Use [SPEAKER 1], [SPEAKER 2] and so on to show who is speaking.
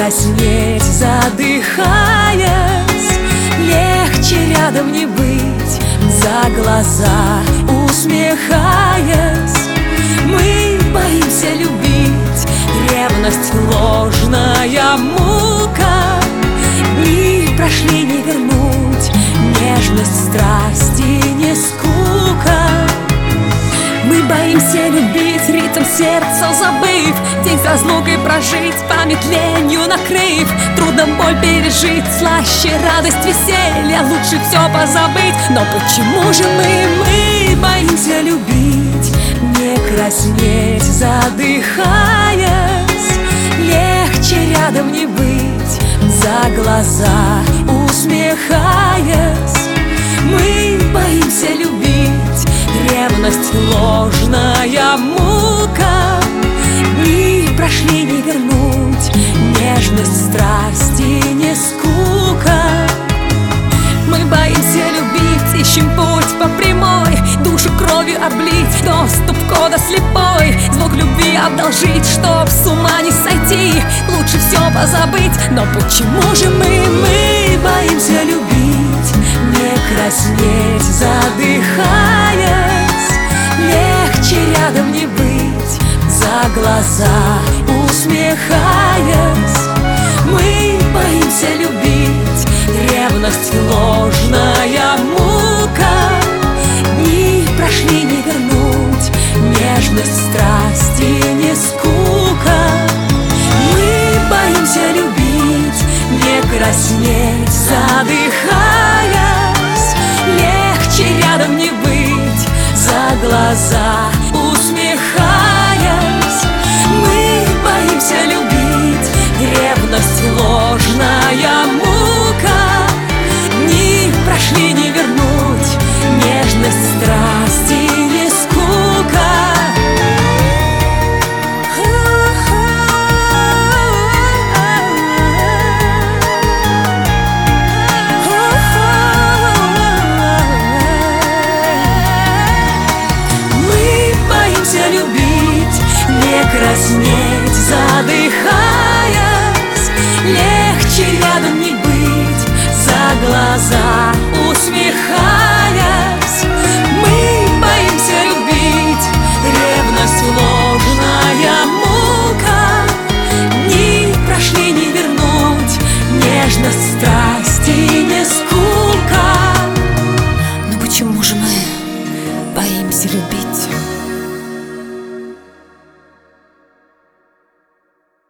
[SPEAKER 1] краснеть, задыхаясь. Легче рядом не быть, за глаза усмехаясь. Мы боимся любить, ревность ложная мука. Дни прошли, не вернуть, нежность, страсти, не скука. Мы боимся любить, ритм сердца забыв, день с разлукой прожить, память ленью накрыв. Трудно боль пережить, слаще радость, веселье, лучше все позабыть. Но почему же мы боимся любить, не краснеть, задыхаясь? Легче рядом не быть, за глаза усмехаясь. Мы боимся любить, ревность ложная мука. Дни прошли, не вернуть, нежность, страсти, не скука. Мы боимся любить, ищем путь по прямой, душу кровью облить, доступ кода слепой, звук любви одолжить, чтоб с ума не сойти, лучше все позабыть. Но почему же мы боимся любить, не краснеть, задыхаясь? Легче рядом не быть, за глаза усмехаясь. Мы боимся любить, ревность ложная мука. Дни прошли, не вернуть, нежность, страсти, не скука. Мы боимся любить, не краснеть, задыхаясь. Легче рядом не быть, за глаза усмехаясь. Мы боимся любить, ревность ложная мука. Дни прошли, не вернуть, нежность, страсти, не скука. Мы боимся любить, не краснеть, задыхаясь. Легче рядом не быть, за глаза